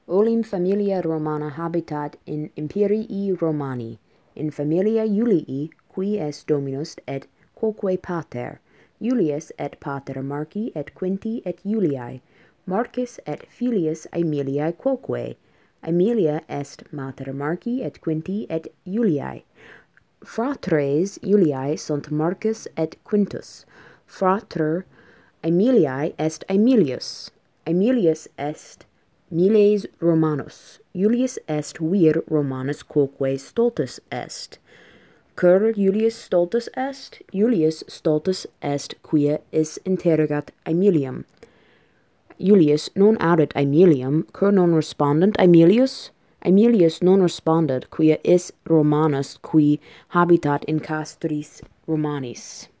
Olim familia Romana habitat in imperii Romani, in familia Julii, qui est Dominus et quoque pater, Julius et pater Marci et Quinti et Juliae, Marcus et filius Aemiliae quoque, Aemilia est mater Marci et Quinti et Juliae. Fratres Juliae sunt Marcus et Quintus, frater Aemiliae est Aemilius, Aemilius est miles Romanus, Julius est vir Romanus quoque stultus est. Cur Julius stultus est? Julius stultus est quia is interrogat Aemilium. Julius non audet Aemilium, cur non respondent Aemilius? Aemilius non responded quia is Romanus qui habitat in castris Romanis.